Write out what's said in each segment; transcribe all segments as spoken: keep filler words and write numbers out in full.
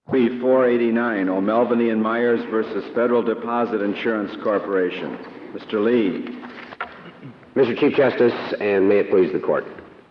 B four eighty-nine, O'Melveny and Myers versus Federal Deposit Insurance Corporation. Mister Lee. Mister Chief Justice, and may it please the Court.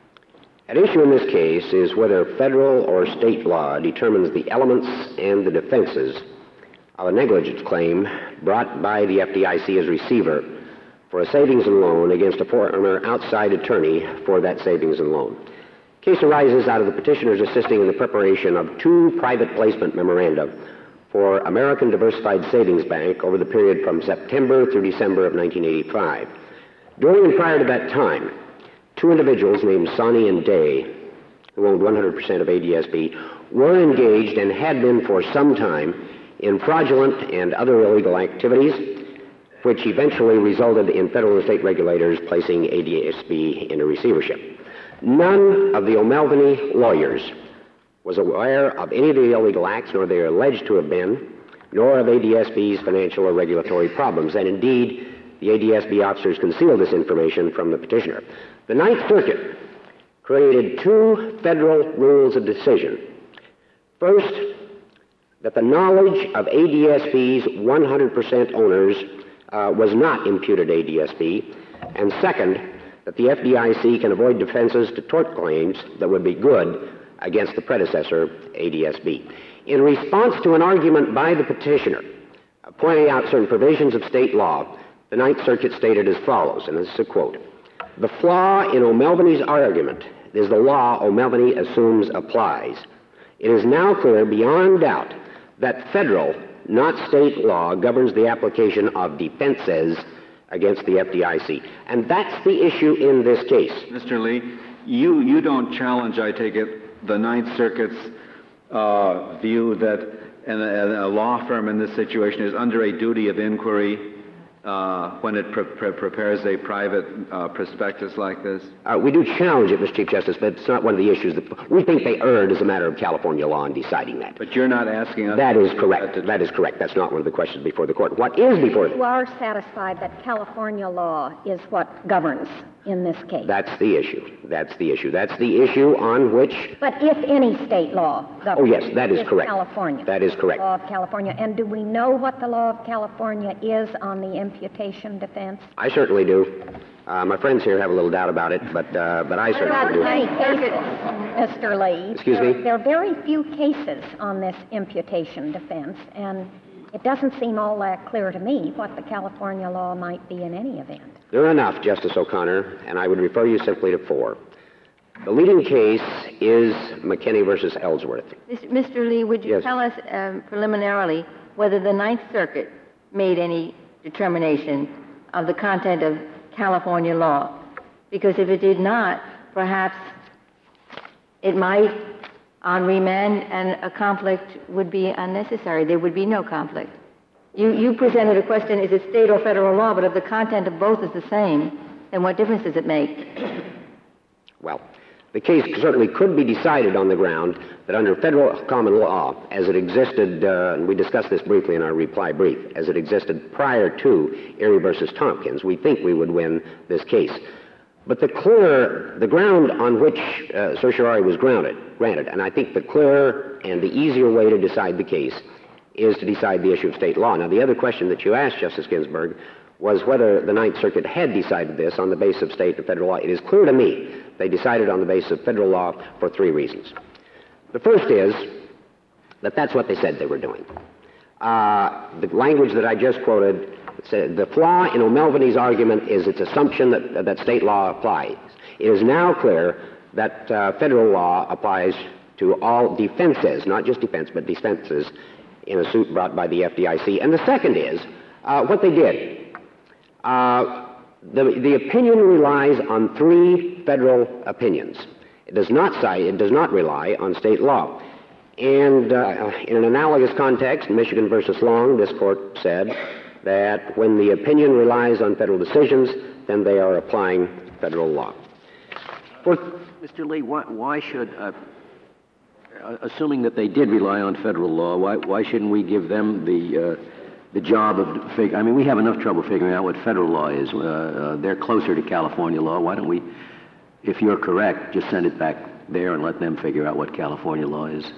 At issue in this case is whether federal or state law determines the elements and the defenses of a negligence claim brought by the F D I C as receiver for a savings and loan against a former outside attorney for that savings and loan. The case arises out of the petitioners assisting in the preparation of two private placement memoranda for American Diversified Savings Bank over the period from September through December of nineteen eighty-five. During and prior to that time, two individuals named Sonny and Day, who owned one hundred percent of A D S B, were engaged and had been for some time in fraudulent and other illegal activities, which eventually resulted in federal and state regulators placing A D S B in a receivership. None of the O'Melveny lawyers was aware of any of the illegal acts, nor they are alleged to have been, nor of A D S B's financial or regulatory problems, and indeed, the A D S B officers concealed this information from the petitioner. The Ninth Circuit created two federal rules of decision. First, that the knowledge of A D S B's one hundred percent owners uh, was not imputed to A D S B, and second, that the F D I C can avoid defenses to tort claims that would be good against the predecessor, A D S B. In response to an argument by the petitioner uh, pointing out certain provisions of state law, the Ninth Circuit stated as follows, and this is a quote: "The flaw in O'Melveny's argument is the law O'Melveny assumes applies. It is now clear beyond doubt that federal, not state law, governs the application of defenses against the F D I C." And that's the issue in this case. Mister Lee, you, you don't challenge, I take it, the Ninth Circuit's uh, view that an, a, a law firm in this situation is under a duty of inquiry Uh, when it pre- pre- prepares a private uh, prospectus like this? Uh, we do challenge it, Mister Chief Justice, but it's not one of the issues that we think they erred as a matter of California law in deciding that. But you're not asking us... That is correct. That, that is correct. That's not one of the questions before the Court. What is before the... You are satisfied that California law is what governs in this case? That's the issue. That's the issue. That's the issue on which... But if any state law governs... Oh, yes, that is correct. California. That is correct. The law of California. And do we know what the law of California is on the imputation defense? I certainly do. Uh, my friends here have a little doubt about it, but uh, but I certainly do. Many cases, Mister Lee. Excuse me? There are very few cases on this imputation defense, and it doesn't seem all that clear to me what the California law might be in any event. There are enough, Justice O'Connor, and I would refer you simply to four. The leading case is McKinney versus Ellsworth. Mister Lee, would you Yes. tell us um, preliminarily whether the Ninth Circuit made any determination of the content of California law? Because if it did not, perhaps it might, on remand, and a conflict would be unnecessary. There would be no conflict. You, you presented a question, is it state or federal law, but if the content of both is the same, then what difference does it make? Well, the case certainly could be decided on the ground that under federal common law, as it existed, uh, and we discussed this briefly in our reply brief, as it existed prior to Erie versus Tompkins, we think we would win this case. But the clear, the ground on which uh, certiorari was grounded, granted, and I think the clearer and the easier way to decide the case is to decide the issue of state law. Now, the other question that you asked, Justice Ginsburg, was whether the Ninth Circuit had decided this on the basis of state and federal law. It is clear to me they decided on the basis of federal law for three reasons. The first is that that's what they said they were doing. Uh, the language that I just quoted said the flaw in O'Melveny's argument is its assumption that, that state law applies. It is now clear that uh, federal law applies to all defenses, not just defense, but defenses in a suit brought by the F D I C. And the second is uh, what they did. Uh, the, the opinion relies on three federal opinions. It does not cite, it does not rely on state law. And uh, in an analogous context, Michigan versus Long, this court said that when the opinion relies on federal decisions, then they are applying federal law. For Mister Lee, why, why should, uh, assuming that they did rely on federal law, why, why shouldn't we give them the, uh, the job of, fig- I mean, we have enough trouble figuring out what federal law is. Uh, uh, they're closer to California law. Why don't we, if you're correct, just send it back there and let them figure out what California law is?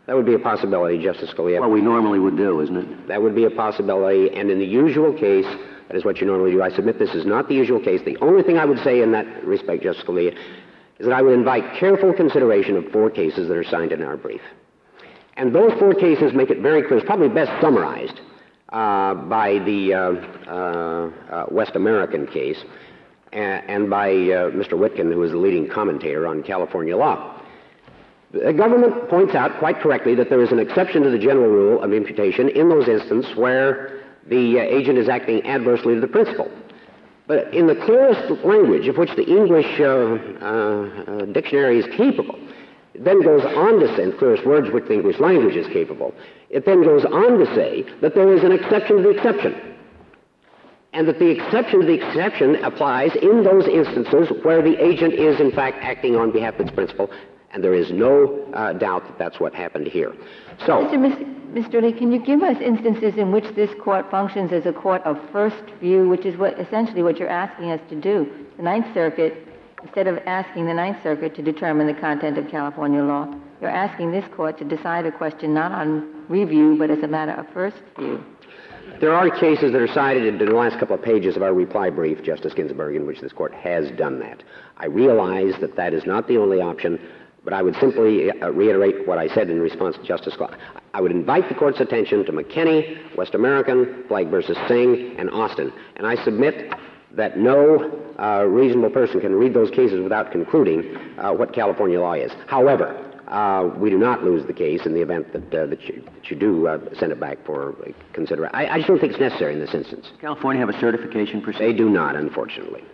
That would be a possibility, Justice Scalia. What we normally would do, isn't it? That would be a possibility, and in the usual case, that is what you normally do. I submit this is not the usual case. The only thing I would say in that respect, Justice Scalia, is that I would invite careful consideration of four cases that are cited in our brief. And those four cases make it very clear, it's probably best summarized uh, by the uh, uh, uh, West American case and, and by uh, Mister Witkin, who is the leading commentator on California law. The government points out quite correctly that there is an exception to the general rule of imputation in those instances where the uh, agent is acting adversely to the principal. But in the clearest language of which the English uh, uh, uh, dictionary is capable, it then goes on to say, in the clearest words which the English language is capable, it then goes on to say that there is an exception to the exception. And that the exception to the exception applies in those instances where the agent is in fact acting on behalf of its principal. And there is no uh, doubt that that's what happened here. So, Mister Mis- Mister Lee, can you give us instances in which this court functions as a court of first view, which is what essentially what you're asking us to do? The Ninth Circuit, instead of asking the Ninth Circuit to determine the content of California law, you're asking this court to decide a question not on review, but as a matter of first view. There are cases that are cited in the last couple of pages of our reply brief, Justice Ginsburg, in which this court has done that. I realize that that is not the only option, but I would simply uh, reiterate what I said in response to Justice Clark. I would invite the court's attention to McKinney, West American, Flagg versus Singh, and Austin. And I submit that no uh, reasonable person can read those cases without concluding uh, what California law is. However, uh, we do not lose the case in the event that, uh, that, you, that you do uh, send it back for consideration. I, I just don't think it's necessary in this instance. Does California have a certification procedure? They do not, unfortunately.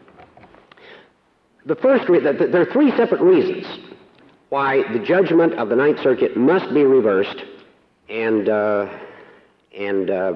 The first, re- the, the, there are three separate reasons why the judgment of the Ninth Circuit must be reversed and uh, and uh,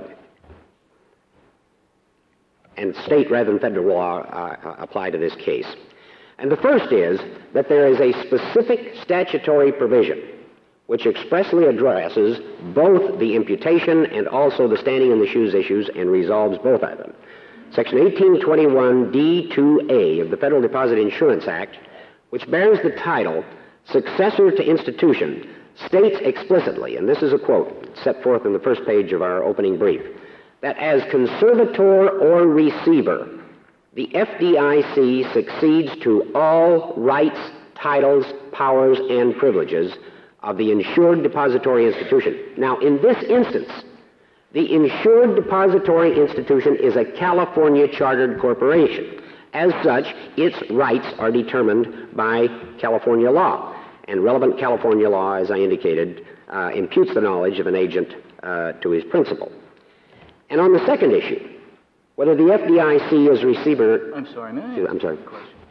and state rather than federal law uh, apply to this case. And the first is that there is a specific statutory provision which expressly addresses both the imputation and also the standing in the shoes issues and resolves both of them. Section eighteen twenty-one D two A of the Federal Deposit Insurance Act, which bears the title Successor to Institution, states explicitly, and this is a quote set forth in the first page of our opening brief, that as conservator or receiver, the F D I C succeeds to all rights, titles, powers, and privileges of the insured depository institution. Now, in this instance, the insured depository institution is a California chartered corporation. As such, its rights are determined by California law. And relevant California law, as I indicated, uh, imputes the knowledge of an agent uh, to his principal. And on the second issue, whether the F D I C is receiver... I'm sorry, may I? I'm sorry.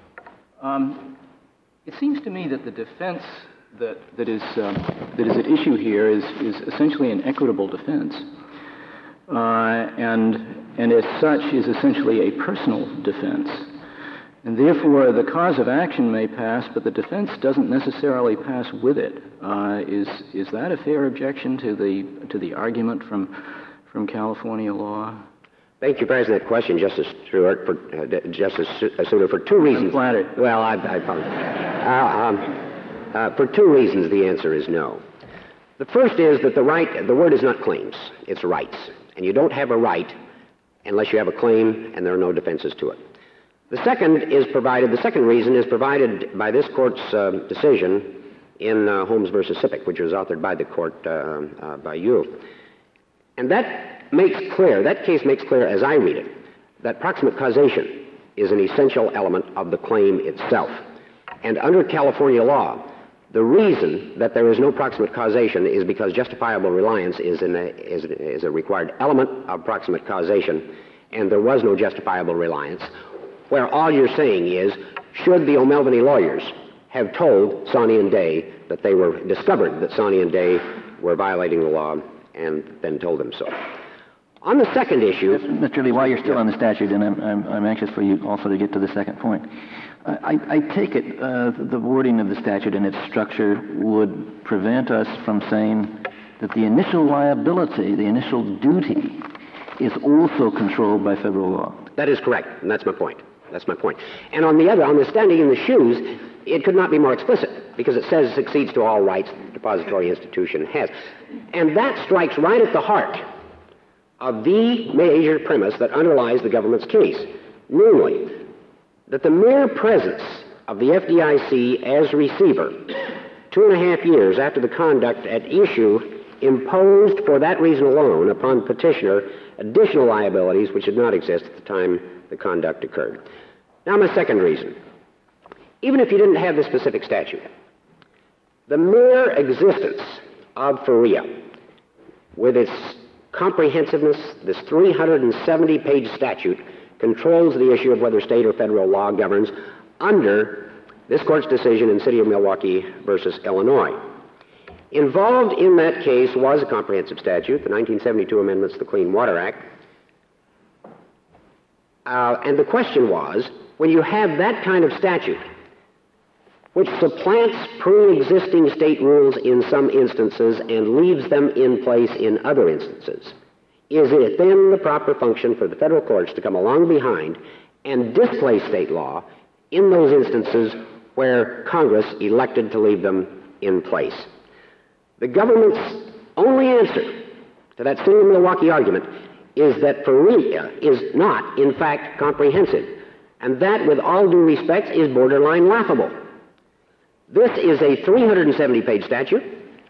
Um, it seems to me that the defense that, that, is, um, that is at issue here is, is essentially an equitable defense. Uh, and, and as such is essentially a personal defense. And therefore, the cause of action may pass, but the defense doesn't necessarily pass with it. Uh, is is that a fair objection to the to the argument from from California law? Thank you for asking that question, Justice Stewart. For uh, Justice Souter, for two reasons. I'm flattered. Well, I, I apologize. Uh, um, uh, for two reasons, the answer is no. The first is that the right. The word is not claims; it's rights, and you don't have a right unless you have a claim, and there are no defenses to it. The second is provided, the second reason is provided by this court's uh, decision in uh, Holmes versus Sippick, which was authored by the court, uh, uh, by you. And that makes clear, that case makes clear, as I read it, that proximate causation is an essential element of the claim itself. And under California law, the reason that there is no proximate causation is because justifiable reliance is, in a, is, is a required element of proximate causation, and there was no justifiable reliance, where all you're saying is, should the O'Melveny lawyers have told Sonny and Day that they were discovered that Sonny and Day were violating the law and then told them so. On the second issue... Mister Lee, while you're still on the statute, and I'm, I'm, I'm anxious for you also to get to the second point, I, I take it uh, the wording of the statute and its structure would prevent us from saying that the initial liability, the initial duty, is also controlled by federal law. That is correct, and that's my point. That's my point. And on the other, on the standing in the shoes, it could not be more explicit. because it says succeeds to all rights the depository institution has. And that strikes right at the heart of the major premise that underlies the government's case, namely, that the mere presence of the F D I C as receiver two and a half years after the conduct at issue imposed for that reason alone upon petitioner additional liabilities which did not exist at the time the conduct occurred. Now, my second reason. Even if you didn't have this specific statute, the mere existence of FERIA, with its comprehensiveness, this three hundred seventy page statute, controls the issue of whether state or federal law governs under this court's decision in City of Milwaukee versus Illinois. Involved in that case was a comprehensive statute, the nineteen seventy-two amendments to the Clean Water Act. Uh, and the question was, when you have that kind of statute, which supplants pre-existing state rules in some instances and leaves them in place in other instances, is it then the proper function for the federal courts to come along behind and displace state law in those instances where Congress elected to leave them in place? The government's only answer to that City of Milwaukee argument is that FERIA is not, in fact, comprehensive, and that, with all due respect, is borderline laughable. This is a three hundred seventy page statute.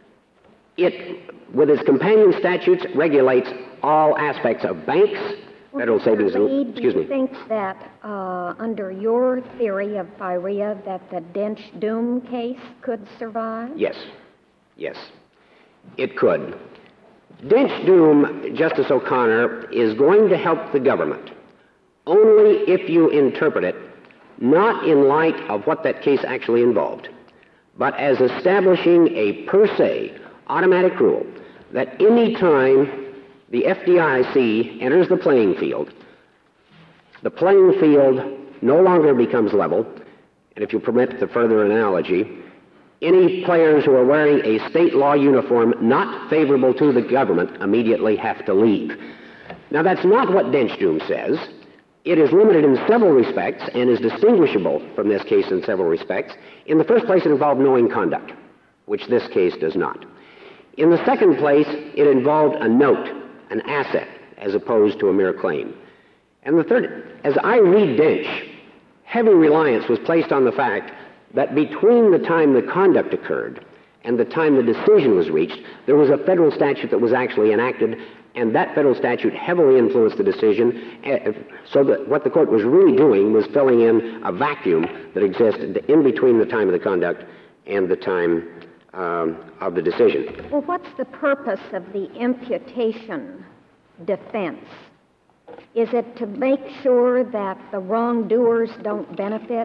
It, with its companion statutes, regulates all aspects of banks, federal savings and... Reed, excuse do you me. think that uh, under your theory of FERIA that the Dench-Doom case could survive? Yes. Yes. It could. Dench-Doom, Justice O'Connor, is going to help the government only if you interpret it not in light of what that case actually involved, but as establishing a per se automatic rule that any time the F D I C enters the playing field, the playing field no longer becomes level, and if you permit the further analogy, any players who are wearing a state law uniform not favorable to the government immediately have to leave. Now, that's not what Dench-Doom says. It is limited in several respects and is distinguishable from this case in several respects. In the first place, it involved knowing conduct, which this case does not. In the second place, it involved a note, an asset, as opposed to a mere claim. And the third, as I read Dench, heavy reliance was placed on the fact that between the time the conduct occurred and the time the decision was reached, there was a federal statute that was actually enacted, and that federal statute heavily influenced the decision, so that what the court was really doing was filling in a vacuum that existed in between the time of the conduct and the time um, of the decision. Well, what's the purpose of the imputation defense? Is it to make sure that the wrongdoers don't benefit?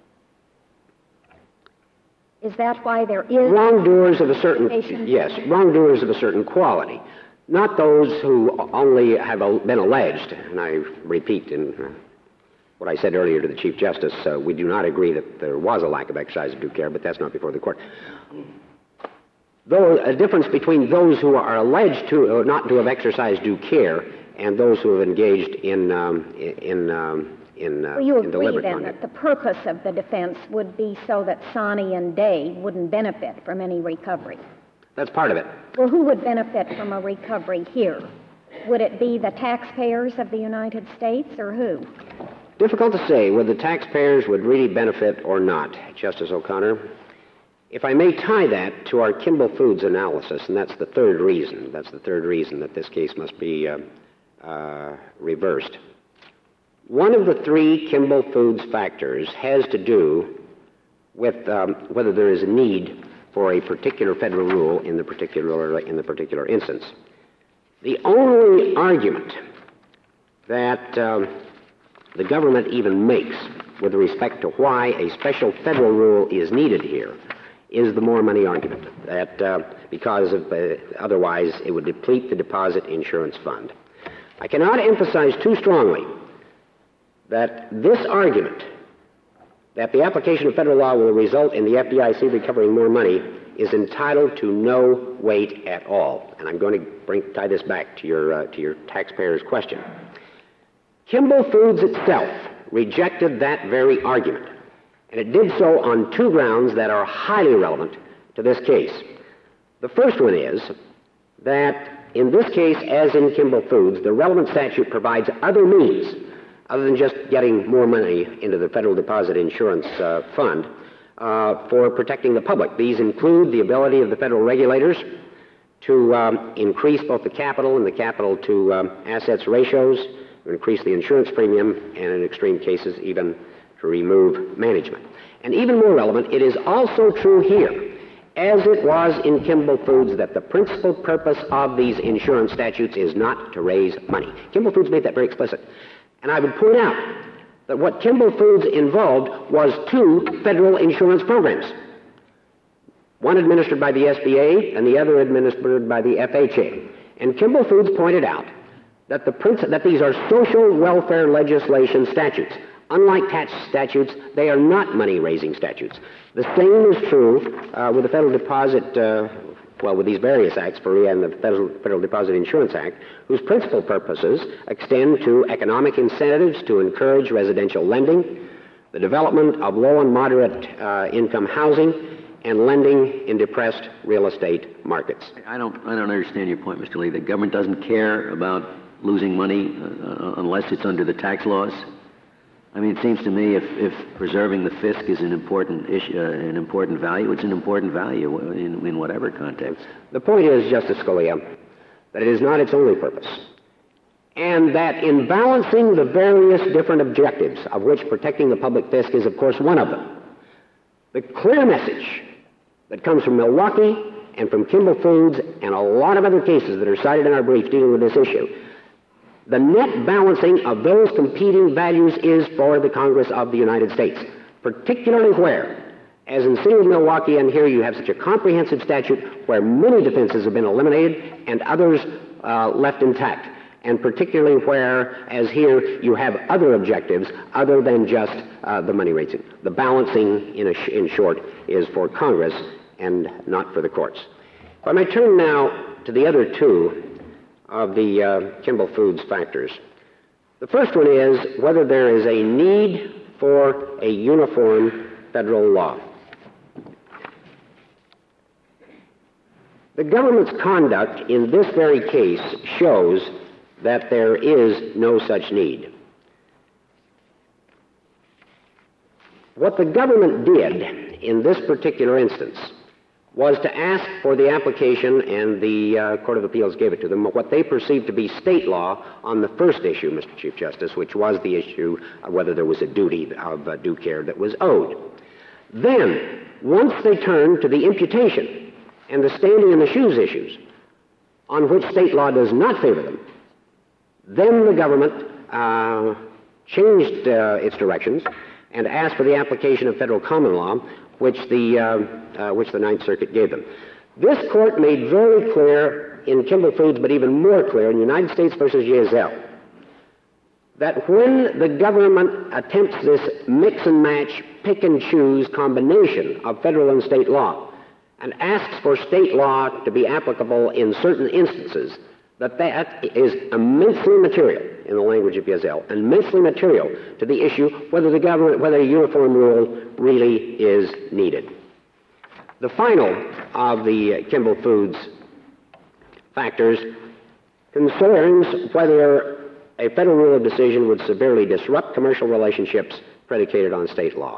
Is that why there is wrongdoers of a certain imputation? Yes, wrongdoers of a certain quality, not those who only have been alleged. And I repeat in uh, what I said earlier to the Chief Justice, uh, we do not agree that there was a lack of exercise of due care, but that's not before the court. Though a difference between those who are alleged to uh, not to have exercised due care and those who have engaged in um, in um, in, uh, well, you in agree deliberate then conduct. that the purpose of the defense would be so that Sonny and Day wouldn't benefit from any recovery? That's part of it. Well, who would benefit from a recovery here? Would it be the taxpayers of the United States, or who? Difficult to say whether the taxpayers would really benefit or not, Justice O'Connor. If I may tie that to our Kimball Foods analysis, and that's the third reason, that's the third reason that this case must be uh, uh, reversed. One of the three Kimball Foods factors has to do with um, whether there is a need for a particular federal rule in the particular, in the particular instance. The only argument that um, the government even makes with respect to why a special federal rule is needed here is the more money argument, that uh, because of, uh, otherwise it would deplete the deposit insurance fund. I cannot emphasize too strongly that this argument, that the application of federal law will result in the F D I C recovering more money, is entitled to no weight at all. And I'm going to bring, tie this back to your, uh, to your taxpayer's question. Kimball Foods itself rejected that very argument And it did so on two grounds that are highly relevant to this case. The first one is that in this case, as in Kimball Foods, the relevant statute provides other means, other than just getting more money into the Federal Deposit Insurance uh, Fund, uh, for protecting the public. These include the ability of the federal regulators to um, increase both the capital and the capital to um, assets ratios, to increase the insurance premium, and in extreme cases, even to remove management. And even more relevant, it is also true here, as it was in Kimball Foods, that the principal purpose of these insurance statutes is not to raise money. Kimball Foods made that very explicit. And I would point out that what Kimball Foods involved was two federal insurance programs, one administered by the S B A and the other administered by the F H A. And Kimball Foods pointed out that, the princi- that these are social welfare legislation statutes. Unlike tax statutes, they are not money-raising statutes. The same is true uh, with the Federal Deposit, uh, well, with these various acts, F E R I A and the Federal, Federal Deposit Insurance Act, whose principal purposes extend to economic incentives to encourage residential lending, the development of low and moderate uh, income housing, and lending in depressed real estate markets. I don't, I don't understand your point, Mister Lee. The government doesn't care about losing money uh, unless it's under the tax laws. I mean, it seems to me if, if preserving the fisc is an important issue, uh, an important value, it's an important value in, in whatever context. The point is, Justice Scalia, that it is not its only purpose, and that in balancing the various different objectives, of which protecting the public fisc is, of course, one of them, the clear message that comes from Milwaukee and from Kimball Foods and a lot of other cases that are cited in our brief dealing with this issue, the net balancing of those competing values is for the Congress of the United States, particularly where, as in the city of Milwaukee and here, you have such a comprehensive statute where many defenses have been eliminated and others uh, left intact, and particularly where, as here, you have other objectives other than just uh, the money raising. The balancing, in, a sh- in short, is for Congress and not for the courts. If I may turn now to the other two of the uh, Kimball Foods factors. The first one is whether there is a need for a uniform federal law. The government's conduct in this very case shows that there is no such need. What the government did in this particular instance was to ask for the application, and the uh, Court of Appeals gave it to them, what they perceived to be state law on the first issue, Mister Chief Justice, which was the issue of whether there was a duty of uh, due care that was owed. Then, once they turned to the imputation and the standing in the shoes issues, on which state law does not favor them, then the government uh, changed uh, its directions and asked for the application of federal common law, which the, uh, uh, which the Ninth Circuit gave them. This court made very clear in Kimball Foods, but even more clear in United States versus Yazell, that when the government attempts this mix and match, pick and choose combination of federal and state law, and asks for state law to be applicable in certain instances, that that is immensely material, in the language of Yazell, immensely material to the issue whether the government, whether a uniform rule really is needed. The final of the Kimball Foods factors concerns whether a federal rule of decision would severely disrupt commercial relationships predicated on state law.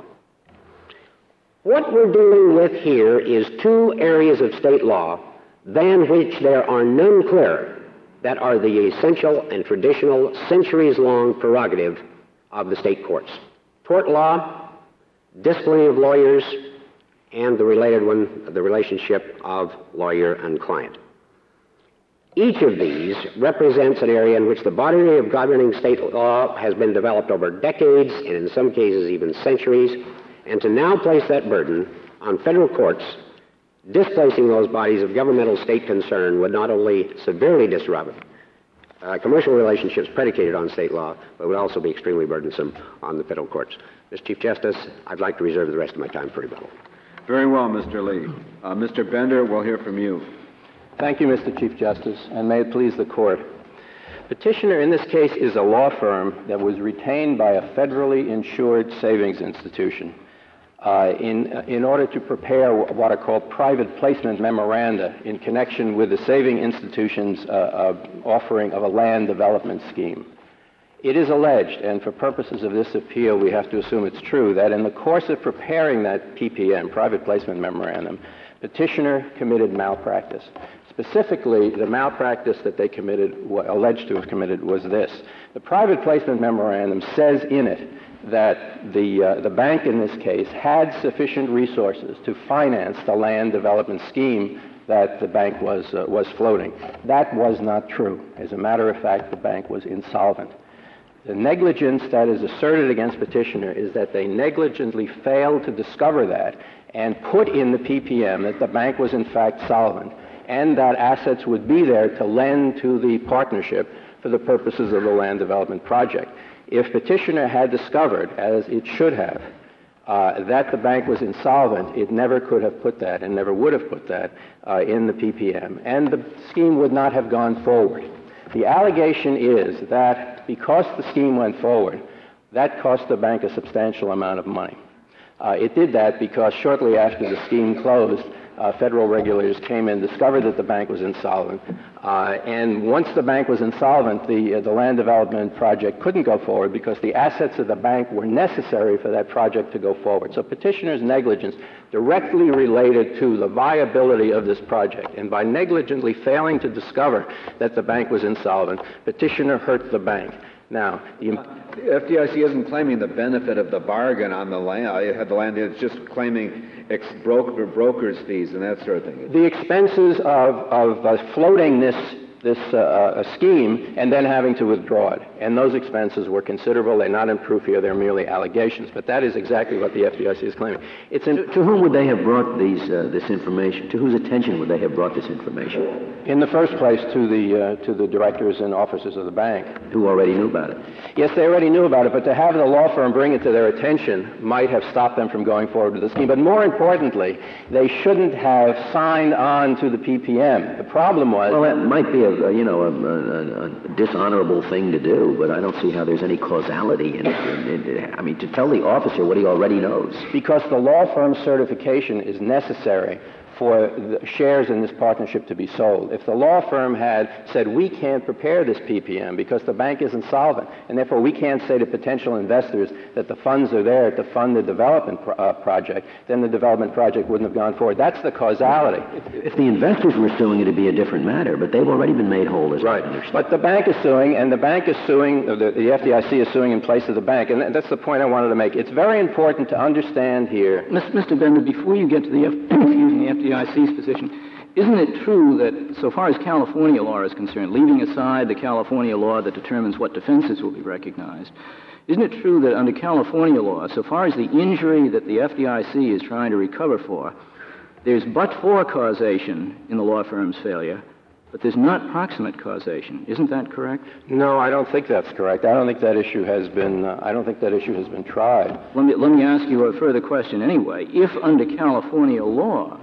What we're dealing with here is two areas of state law than which there are none clearer, that are the essential and traditional centuries-long prerogative of the state courts: tort law, disciplining of lawyers, and the related one, the relationship of lawyer and client. Each of these represents an area in which the body of governing state law has been developed over decades, and in some cases even centuries, and to now place that burden on federal courts, displacing those bodies of governmental state concern, would not only severely disrupt uh, commercial relationships predicated on state law, but would also be extremely burdensome on the federal courts. Mister Chief Justice, I'd like to reserve the rest of my time for rebuttal. Very well, Mister Lee. Uh, Mister Bender, we'll hear from you. Thank you, Mister Chief Justice, and may it please the Court. Petitioner in this case is a law firm that was retained by a federally insured savings institution. uh, in, in order to prepare what are called private placement memoranda in connection with the saving institution's uh, uh, offering of a land development scheme. It is alleged, and for purposes of this appeal we have to assume it's true, that in the course of preparing that P P M, private placement memorandum, petitioner committed malpractice. Specifically, the malpractice that they committed, alleged to have committed, was this. The private placement memorandum says in it that the, uh, the bank in this case had sufficient resources to finance the land development scheme that the bank was, uh, was floating. That was not true. As a matter of fact, the bank was insolvent. The negligence that is asserted against petitioner is that they negligently failed to discover that and put in the P P M that the bank was in fact solvent and that assets would be there to lend to the partnership for the purposes of the land development project. If petitioner had discovered, as it should have, uh, that the bank was insolvent, it never could have put that and never would have put that uh, in the P P M, and the scheme would not have gone forward. The allegation is that because the scheme went forward, that cost the bank a substantial amount of money. Uh, it did that because shortly after the scheme closed, uh, federal regulators came in, discovered that the bank was insolvent, uh, and once the bank was insolvent, the, uh, the land development project couldn't go forward because the assets of the bank were necessary for that project to go forward. So petitioner's negligence directly related to the viability of this project, and by negligently failing to discover that the bank was insolvent, petitioner hurt the bank. Now, the uh, the F D I C isn't claiming the benefit of the bargain on the land. It had the land. It's just claiming ex broker brokers fees and that sort of thing. The expenses of, of uh, floating this this uh, uh, scheme and then having to withdraw it, and those expenses were considerable. They're not in proof here; they're merely allegations. But that is exactly what the F D I C is claiming. It's in, to, to whom would they have brought these uh, this information? To whose attention would they have brought this information? In the first place, to the uh, to the directors and officers of the bank, who already knew about it. Yes, they already knew about it, but to have the law firm bring it to their attention might have stopped them from going forward with the scheme. But more importantly, they shouldn't have signed on to the P P M. The problem was... Well, that might be a, a you know, a, a, a dishonorable thing to do, but I don't see how there's any causality in it. In it. I mean, to tell the officer what he already knows. Because the law firm's certification is necessary for the shares in this partnership to be sold. If the law firm had said, we can't prepare this P P M because the bank is insolvent, and therefore we can't say to potential investors that the funds are there to fund the development pro uh, project, then the development project wouldn't have gone forward. That's the causality. If the investors were suing, it'd be a different matter, but they've already been made whole, as right. I understand. But the bank is suing, and the bank is suing, the, the F D I C is suing in place of the bank, and that's the point I wanted to make. It's very important to understand here... Mister Bender, before you get to the, F excuse me, F D I C's position, isn't it true that so far as California law is concerned, leaving aside the California law that determines what defenses will be recognized, isn't it true that under California law, so far as the injury that the F D I C is trying to recover for, there's but-for causation in the law firm's failure, but there's not proximate causation. Isn't that correct? No, I don't think that's correct. I don't think that issue has been, uh, I don't think that issue has been tried. Let me, let me ask you a further question anyway. If under California law,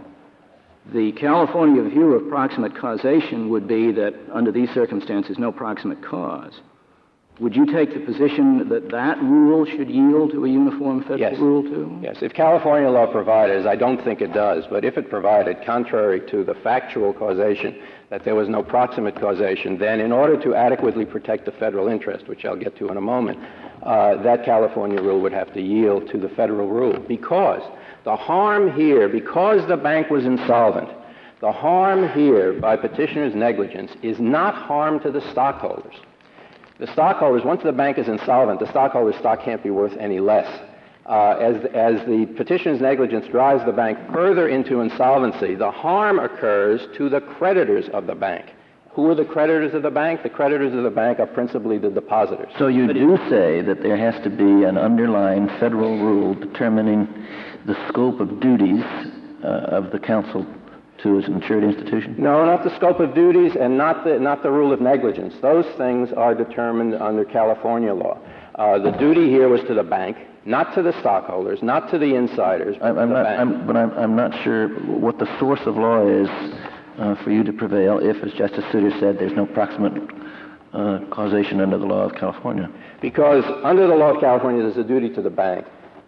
the California view of proximate causation would be that under these circumstances, no proximate cause, would you take the position that that rule should yield to a uniform federal yes. rule too? Yes. If California law provided, as I don't think it does, but if it provided, contrary to the factual causation, that there was no proximate causation, then in order to adequately protect the federal interest, which I'll get to in a moment, uh, that California rule would have to yield to the federal rule. Because the harm here, because the bank was insolvent, the harm here by petitioner's negligence is not harm to the stockholders. The stockholders, once the bank is insolvent, the stockholders' stock can't be worth any less. Uh, as, as the petitioner's negligence drives the bank further into insolvency, the harm occurs to the creditors of the bank. Who are the creditors of the bank? The creditors of the bank are principally the depositors. So you do say that there has to be an underlying federal rule determining the scope of duties uh, of the counsel to an insured institution? No, not the scope of duties and not the, not the rule of negligence. Those things are determined under California law. Uh, the duty here was to the bank, not to the stockholders, not to the insiders, but I'm, I'm to the not, bank. I'm, but I'm, I'm not sure what the source of law is uh, for you to prevail if, as Justice Souter said, there's no proximate uh, causation under the law of California. Because under the law of California, there's a duty to the bank.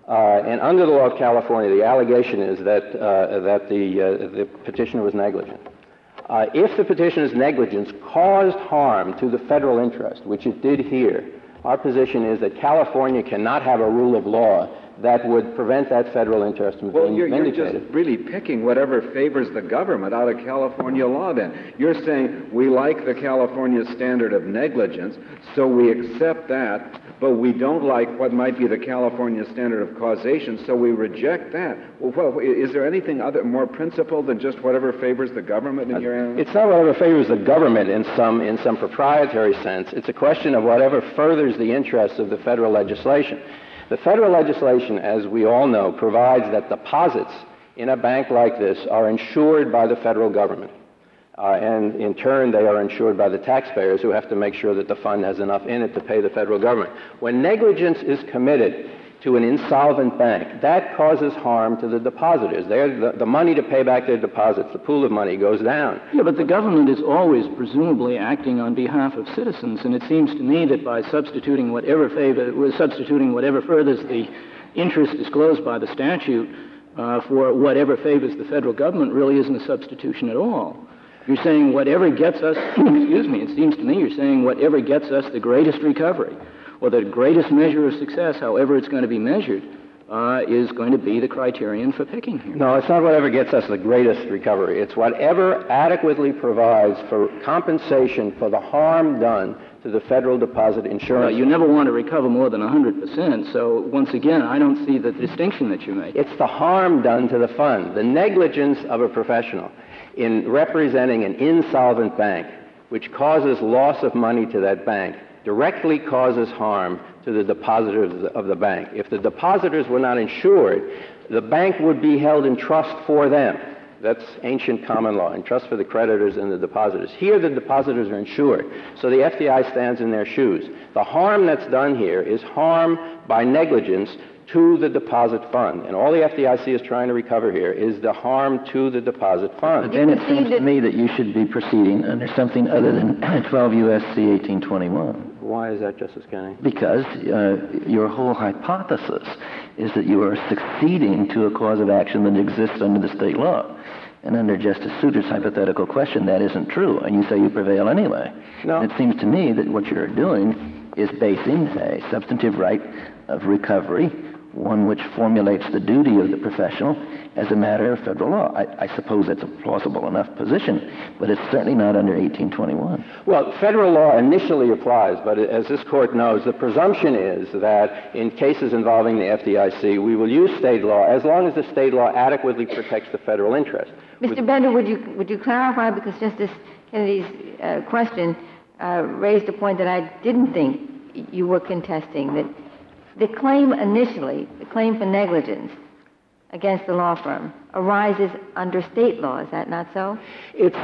Uh, and under the law of California, the allegation is that, uh, that the, uh, the petitioner was negligent. Uh, if the petitioner's negligence caused harm to the federal interest, which it did here, our position is that California cannot have a rule of law that would prevent that federal interest from well, being you're, you're vindicated. just really picking whatever favors the government out of California law then. You're saying we like the California standard of negligence, so we accept that, but we don't like what might be the California standard of causation, so we reject that. Well, well is there anything other more principled than just whatever favors the government in your analysis? It's not whatever favors the government in some, in some proprietary sense. It's a question of whatever furthers the interests of the federal legislation. The federal legislation, as we all know, provides that deposits in a bank like this are insured by the federal government. Uh, and in turn, they are insured by the taxpayers who have to make sure that the fund has enough in it to pay the federal government. When negligence is committed to an insolvent bank, that causes harm to the depositors. The, the money to pay back their deposits, the pool of money, goes down. Yeah, but the government is always presumably acting on behalf of citizens, and it seems to me that by substituting whatever favor, substituting whatever furthers the interest disclosed by the statute uh, for whatever favors the federal government really isn't a substitution at all. You're saying whatever gets us, excuse me, it seems to me you're saying whatever gets us the greatest recovery, or the greatest measure of success, however it's going to be measured, uh, is going to be the criterion for picking here. No, it's not whatever gets us the greatest recovery. It's whatever adequately provides for compensation for the harm done to the federal deposit insurance. Well, you never want to recover more than one hundred percent, so once again, I don't see the distinction that you make. It's the harm done to the fund, the negligence of a professional in representing an insolvent bank, which causes loss of money to that bank, directly causes harm to the depositors of the, of the bank. If the depositors were not insured, the bank would be held in trust for them. That's ancient common law, in trust for the creditors and the depositors. Here, the depositors are insured, so the F D I stands in their shoes. The harm that's done here is harm by negligence to the deposit fund. And all the F D I C is trying to recover here is the harm to the deposit fund. But then it seems to me that you should be proceeding under something other than twelve U S C eighteen twenty-one. Why is that, Justice Kennedy? Because uh, your whole hypothesis is that you are succeeding to a cause of action that exists under the state law. And under Justice Souter's hypothetical question, that isn't true, and you say you prevail anyway. No. And it seems to me that what you're doing is basing a substantive right of recovery, one which formulates the duty of the professional as a matter of federal law. I, I suppose that's a plausible enough position, but it's certainly not under eighteen twenty-one. Well, federal law initially applies, but as this court knows, the presumption is that in cases involving the F D I C, we will use state law as long as the state law adequately protects the federal interest. Mister With- Bender, would you, would you clarify, because Justice Kennedy's uh, question uh, raised a point that I didn't think you were contesting, that the claim initially, the claim for negligence against the law firm, arises under state law. Is that not so? It's,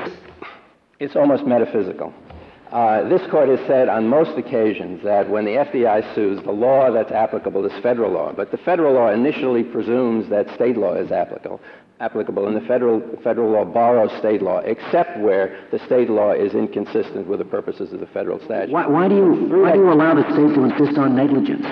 it's almost metaphysical. Uh, this court has said on most occasions that when the F D I sues, the law that's applicable is federal law, but the federal law initially presumes that state law is applicable, applicable, and the federal, federal law borrows state law, except where the state law is inconsistent with the purposes of the federal statute. Why, why do you why do you allow the state to insist on negligence?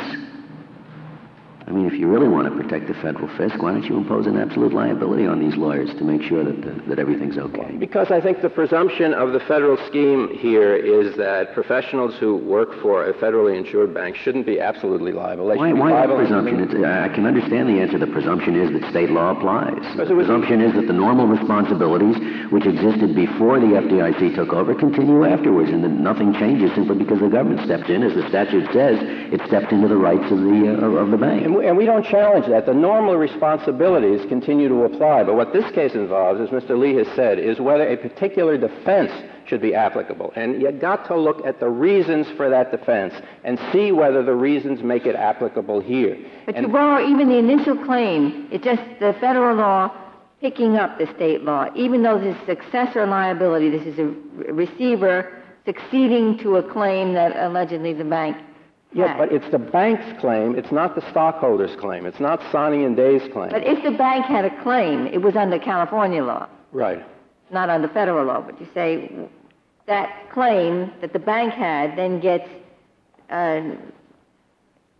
I mean, if you really want to protect the federal fisc, why don't you impose an absolute liability on these lawyers to make sure that uh, that everything's okay? Because I think the presumption of the federal scheme here is that professionals who work for a federally insured bank shouldn't be absolutely liable. They Why, should be why liable the in- presumption? It's, I can understand the answer. The presumption is that state law applies. The it was- presumption is that the normal responsibilities which existed before the F D I C took over continue afterwards, and that nothing changes simply because the government stepped in. As the statute says, it stepped into the rights of the uh, of the bank. And we, and we don't challenge that. The normal responsibilities continue to apply. But what this case involves, as Mister Lee has said, is whether a particular defense should be applicable. And you've got to look at the reasons for that defense and see whether the reasons make it applicable here. But and you borrow even the initial claim, it's just the federal law picking up the state law, even though this is successor liability, this is a receiver succeeding to a claim that allegedly the bank Yeah, had. but it's the bank's claim. It's not the stockholder's claim. It's not Sonny and Day's claim. But if the bank had a claim, it was under California law, Right. not under federal law. But you say that claim that the bank had then gets uh,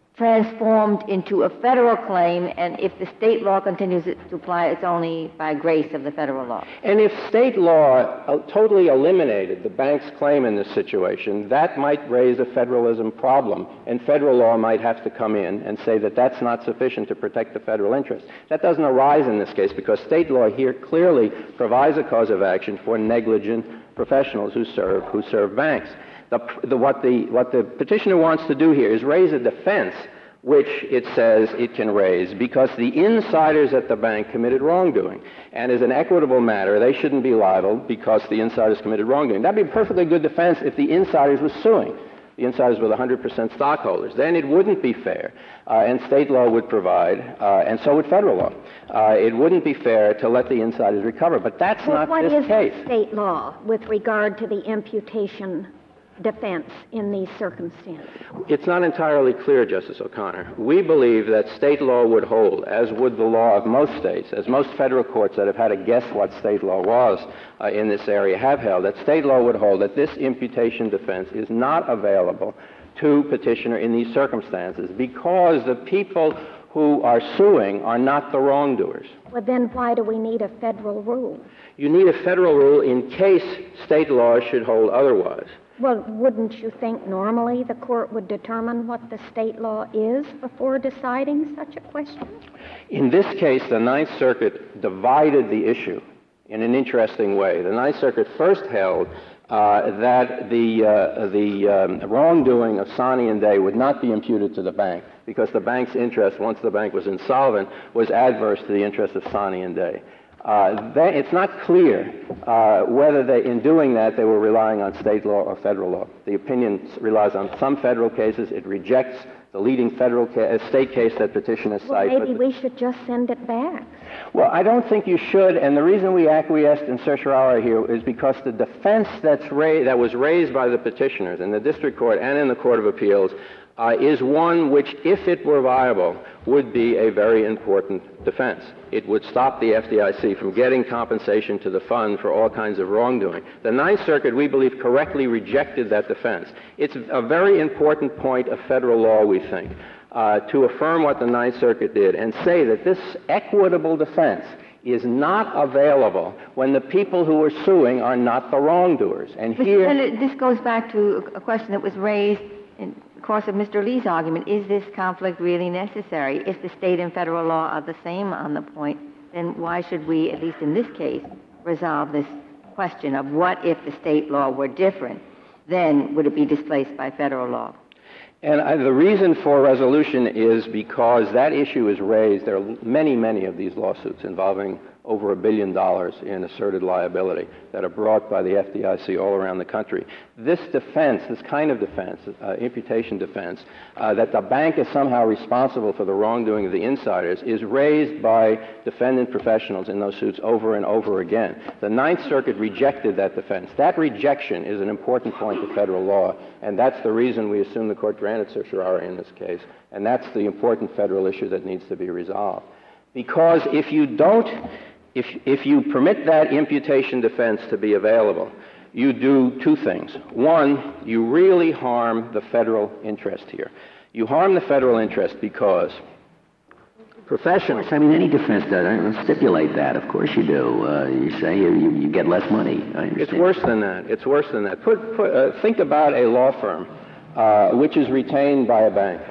transformed into a federal claim, and if the state law continues to apply, it's only by grace of the federal law. And if state law uh, totally eliminated the bank's claim in this situation, that might raise a federalism problem, and federal law might have to come in and say that that's not sufficient to protect the federal interest. That doesn't arise in this case because state law here clearly provides a cause of action for negligent professionals who serve who serve banks. The, the, what, the, what the petitioner wants to do here is raise a defense which it says it can raise because the insiders at the bank committed wrongdoing. And as an equitable matter, they shouldn't be liable because the insiders committed wrongdoing. That would be a perfectly good defense if the insiders were suing. The insiders were the one hundred percent stockholders. Then it wouldn't be fair, uh, and state law would provide, uh, and so would federal law. Uh, it wouldn't be fair to let the insiders recover, but that's well, not what this is case. the state law with regard to the imputation defense in these circumstances? It's not entirely clear, Justice O'Connor. We believe that state law would hold, as would the law of most states, as most federal courts that have had to guess what state law was uh, in this area have held, that state law would hold that this imputation defense is not available to petitioner in these circumstances because the people who are suing are not the wrongdoers. Well, then why do we need a federal rule? You need a federal rule in case state law should hold otherwise. Well, wouldn't you think normally the court would determine what the state law is before deciding such a question? In this case, the Ninth Circuit divided the issue in an interesting way. The Ninth Circuit first held uh, that the, uh, the um, wrongdoing of Sonny and Day would not be imputed to the bank because the bank's interest, once the bank was insolvent, was adverse to the interest of Sonny and Day. Uh, they, it's not clear uh, whether they, in doing that, they were relying on state law or federal law. The opinion relies on some federal cases. It rejects the leading federal ca- uh, state case that petitioners Well, cite. maybe we should just send it back. Well, I don't think you should, and the reason we acquiesced in certiorari here is because the defense that's ra- that was raised by the petitioners in the district court and in the Court of Appeals uh, is one which, if it were viable, would be a very important defense. It would stop the F D I C from getting compensation to the fund for all kinds of wrongdoing. The Ninth Circuit, we believe, correctly rejected that defense. It's a very important point of federal law, we think, uh, to affirm what the Ninth Circuit did and say that this equitable defense is not available when the people who are suing are not the wrongdoers. And here... And this goes back to a question that was raised in the course of Mister Lee's argument. Is this conflict really necessary? If the state and federal law are the same on the point, then why should we, at least in this case, resolve this question of what if the state law were different? Then would it be displaced by federal law? And uh, the reason for resolution is because that issue is raised. There are many, many of these lawsuits involving over a billion dollars in asserted liability that are brought by the F D I C all around the country. This defense, this kind of defense, uh, imputation defense, uh, that the bank is somehow responsible for the wrongdoing of the insiders is raised by defendant professionals in those suits over and over again. The Ninth Circuit rejected that defense. That rejection is an important point of federal law, and that's the reason we assume the court granted certiorari in this case, and that's the important federal issue that needs to be resolved. Because if you don't If, if you permit that imputation defense to be available, you do two things. One, you really harm the federal interest here. You harm the federal interest because professionals... I mean, any defense does. I stipulate that. Of course you do. Uh, you say you, you, you get less money. I understand. It's worse than that. It's worse than that. Put, put, uh, think about a law firm uh, which is retained by a bank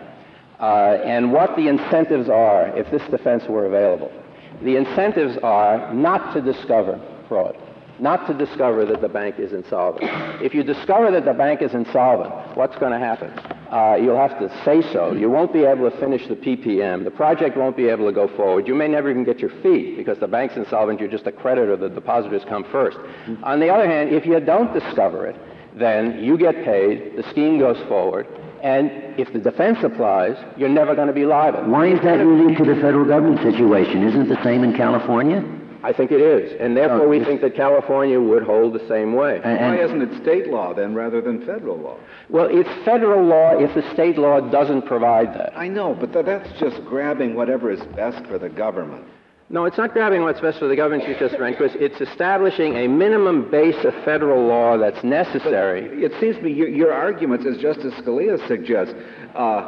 uh, and what the incentives are if this defense were available. The incentives are not to discover fraud, not to discover that the bank is insolvent. If you discover that the bank is insolvent, what's going to happen? Uh, you'll have to say so. You won't be able to finish the P P M. The project won't be able to go forward. You may never even get your fee because the bank's insolvent. You're just a creditor. The depositors come first. On the other hand, if you don't discover it, then you get paid, the scheme goes forward, and if the defense applies, you're never going to be liable. Why is that unique to the federal government situation? Isn't it the same in California? I think it is, and therefore we think that California would hold the same way. And, and why isn't it state law then rather than federal law? Well, it's federal law if the state law doesn't provide that. I know, but th- that's just grabbing whatever is best for the government. No, it's not grabbing what's best for the government, Chief Justice Rehnquist. It's establishing a minimum base of federal law that's necessary. But it seems to me your, your arguments, as Justice Scalia suggests, uh,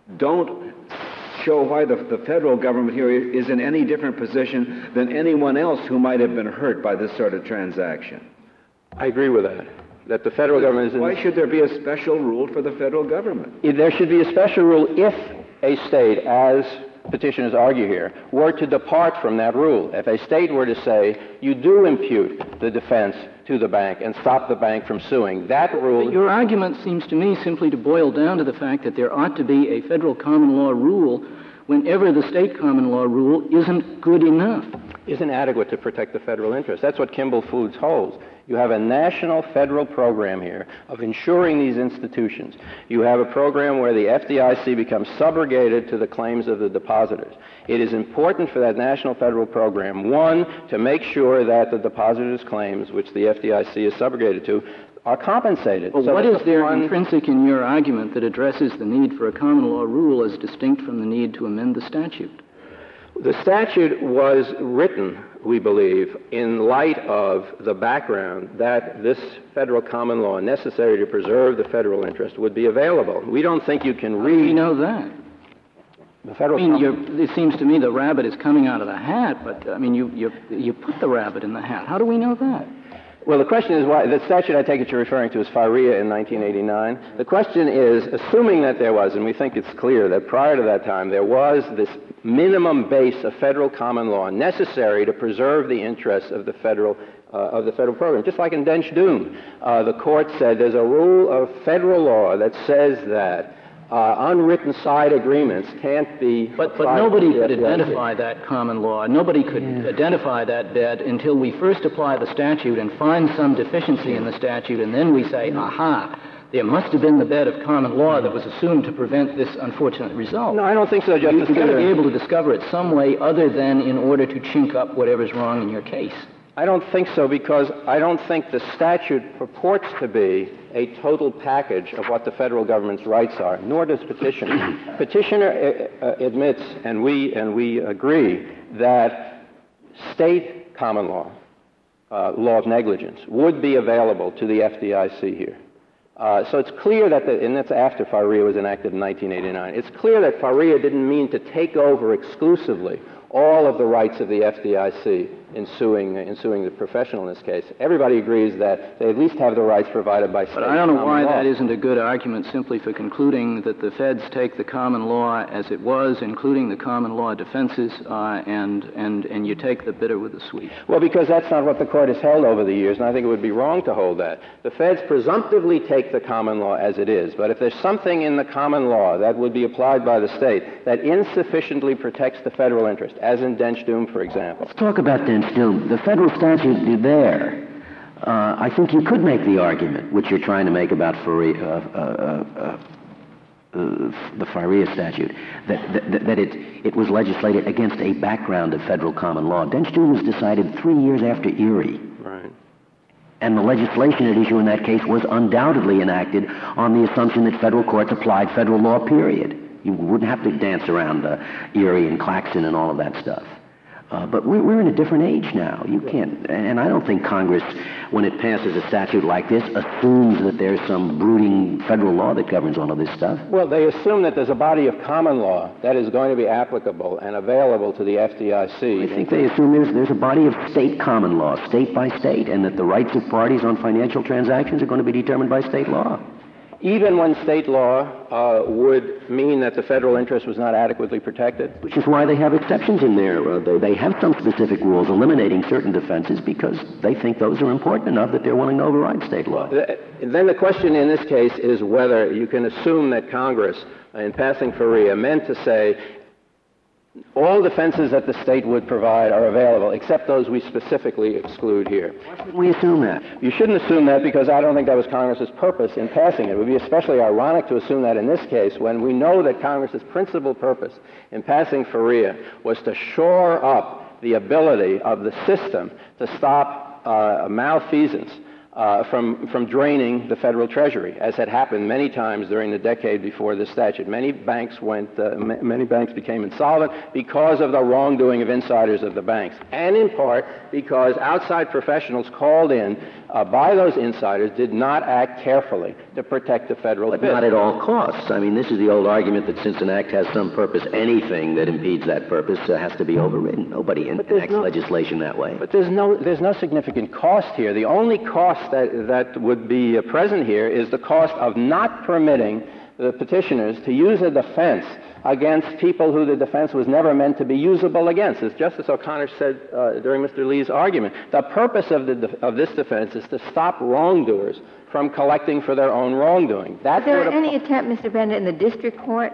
don't show why the, the federal government here is in any different position than anyone else who might have been hurt by this sort of transaction. I agree with that, that the federal government is in... Why should there be a special rule for the federal government? There should be a special rule if a state, as petitioners argue here, were to depart from that rule. If a state were to say, you do impute the defense to the bank and stop the bank from suing, that rule... But your argument seems to me simply to boil down to the fact that there ought to be a federal common law rule whenever the state common law rule isn't good enough. Isn't adequate to protect the federal interest. That's what Kimball Foods holds. You have a national federal program here of insuring these institutions. You have a program where the F D I C becomes subrogated to the claims of the depositors. It is important for that national federal program, one, to make sure that the depositors' claims, which the F D I C is subrogated to, are compensated. Well, so what is the there one... intrinsic in your argument that addresses the need for a common law rule as distinct from the need to amend the statute? The statute was written, we believe, in light of the background that this federal common law necessary to preserve the federal interest would be available. We don't think you can read... How do we know that? The federal I mean, com- you're, it seems to me the rabbit is coming out of the hat, but, I mean, you, you, you put the rabbit in the hat. How do we know that? Well, the question is why, the statute I take it you're referring to is Faria in nineteen eighty-nine. The question is, assuming that there was, and we think it's clear that prior to that time there was this minimum base of federal common law necessary to preserve the interests of the federal uh, of the federal program. Just like in Dench Doom, uh, the court said there's a rule of federal law that says that Uh, unwritten side agreements can't be... But, but nobody could identify that common law. Nobody could yeah. identify that debt until we first apply the statute and find some deficiency in the statute, and then we say, aha, there must have been the bed of common law that was assumed to prevent this unfortunate result. No, I don't think so, Justice You've got to be Scalia. able to discover it some way other than in order to chink up whatever's wrong in your case. I don't think so, because I don't think the statute purports to be a total package of what the federal government's rights are, nor does petitioner. Petitioner uh, uh, admits, and we, and we agree, that state common law, uh, law of negligence, would be available to the F D I C here. Uh, so it's clear that, the, and that's after Faria was enacted in nineteen eighty-nine, it's clear that Faria didn't mean to take over exclusively all of the rights of the F D I C in suing, in suing the professional in this case. Everybody agrees that they at least have the rights provided by state But I don't know why law. that isn't a good argument simply for concluding that the feds take the common law as it was, including the common law defenses, uh, and, and, and you take the bitter with the sweet. Well, because that's not what the court has held over the years, and I think it would be wrong to hold that. The feds presumptively take the common law as it is, but if there's something in the common law that would be applied by the state that insufficiently protects the federal interest, as in Dench Doom, for example. Let's talk about Dench Doom. The federal statute there, uh, I think you could make the argument, which you're trying to make about Faria, uh, uh, uh, uh, the Faria statute, that, that, that it, it was legislated against a background of federal common law. Dench Doom was decided three years after Erie. Right. And the legislation at issue in that case was undoubtedly enacted on the assumption that federal courts applied federal law, period. You wouldn't have to dance around uh, Erie and Claxon and all of that stuff. Uh, but we're, we're in a different age now. You can't, and I don't think Congress, when it passes a statute like this, assumes that there's some brooding federal law that governs all of this stuff. Well, they assume that there's a body of common law that is going to be applicable and available to the F D I C. I think they assume there's, there's a body of state common law, state by state, and that the rights of parties on financial transactions are going to be determined by state law. Even when state law uh, would mean that the federal interest was not adequately protected. Which is why they have exceptions in there. Uh, they, they have some specific rules eliminating certain defenses because they think those are important enough that they're willing to override state law. Then the question in this case is whether you can assume that Congress, in passing Faria, meant to say all defenses that the state would provide are available, except those we specifically exclude here. Why shouldn't we assume that? You shouldn't assume that because I don't think that was Congress's purpose in passing it. It would be especially ironic to assume that in this case when we know that Congress's principal purpose in passing Faria was to shore up the ability of the system to stop uh, malfeasance uh, from, from draining the federal treasury, as had happened many times during the decade before this statute. Many banks went, uh, ma- many banks became insolvent because of the wrongdoing of insiders of the banks, and in part because outside professionals called in uh, by those insiders did not act carefully to protect the federal But fisc. not at all costs. I mean, this is the old argument that since an act has some purpose, anything that impedes that purpose uh, has to be overridden. Nobody en- But there's enacts no- legislation that way. But there's no, there's no significant cost here. The only cost that, that would be uh, present here is the cost of not permitting the petitioners to use a defense against people who the defense was never meant to be usable against. As Justice O'Connor said uh, during Mister Lee's argument, the purpose of, the de- of this defense is to stop wrongdoers from collecting for their own wrongdoing. That's Is there what a- any attempt, Mister Bender, in the district court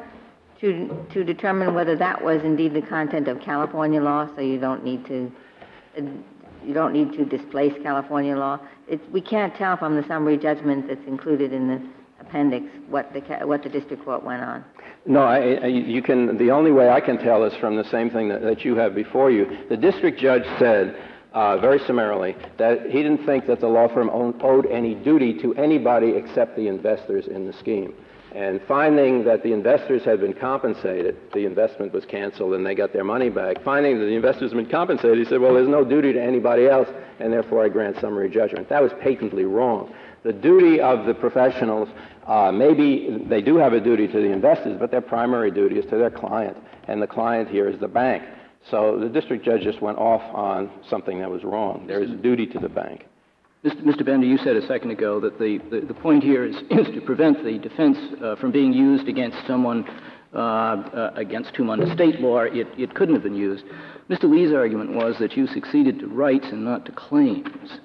to to determine whether that was indeed the content of California law, so you don't need to uh, you don't need to displace California law? It, we can't tell from the summary judgment that's included in the appendix what the ca- what the district court went on. No, I, I, you can. The only way I can tell is from the same thing that, that you have before you. The district judge said, uh, very summarily, that he didn't think that the law firm owned, owed any duty to anybody except the investors in the scheme. And finding that the investors had been compensated, the investment was canceled and they got their money back. Finding that the investors had been compensated, he said, well, there's no duty to anybody else, and therefore I grant summary judgment. That was patently wrong. The duty of the professionals, uh, maybe they do have a duty to the investors, but their primary duty is to their client, and the client here is the bank. So the district judge just went off on something that was wrong. There is a duty to the bank. Mister Bender, you said a second ago that the, the, the point here is, is to prevent the defense uh, from being used against someone uh, uh, against whom under state law it, it couldn't have been used. Mister Lee's argument was that you succeeded to rights and not to claims.